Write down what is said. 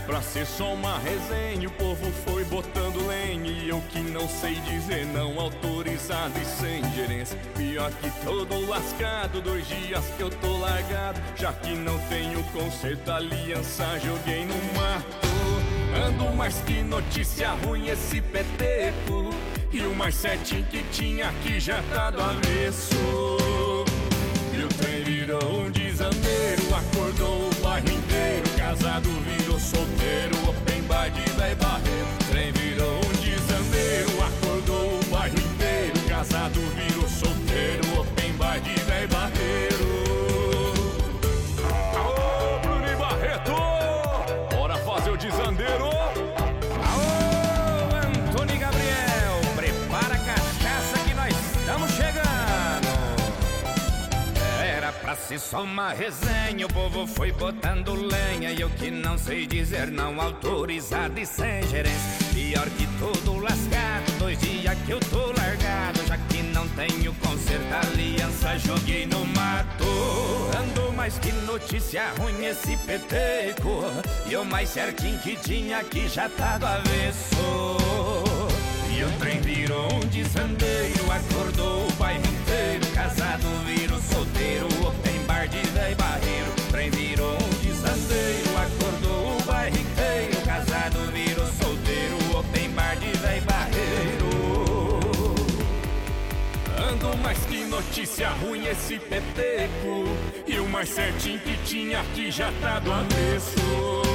pra ser só uma resenha, o povo foi botando lenha. E eu que não sei dizer não, autorizado e sem gerência. Pior que todo lascado, 2 dias que eu tô largado. Já que não tenho conserto, aliança joguei no mato. Ando mais que notícia ruim esse peteco. E o mais certinho que tinha aqui já tá do avesso. E o trem virou um desandeiro, acordou o bairro inteiro. Casado virou solteiro, open bar de véi barreiro. O trem virou um desandeiro, acordou o bairro inteiro. Casado virou solteiro, open bar de véi barreiro. Aô, Bruno e Barreto, bora fazer o desandeiro. Aô, Antônio e Gabriel, prepara a cachaça que nós estamos chegando. Era pra ser só uma resenha, o povo foi botando lenha. E eu que não sei dizer não, autorizado e sem gerência. Pior que todo lascado, 2 dias que eu tô largado. Já que não tenho conserto, aliança joguei no mato. Ando mais que notícia ruim esse peteco. E o mais certinho que tinha aqui já tá do avesso. E o trem virou um desandeiro, acordou o bairro inteiro. Casado virou solteiro, open bar de véi barreiro. O trem virou um desandeiro, acordou o bairro inteiro. Casado virou solteiro, open bar de véi barreiro. Ando mais que notícia ruim esse peteco. E o mais certinho que tinha aqui já tá do avesso.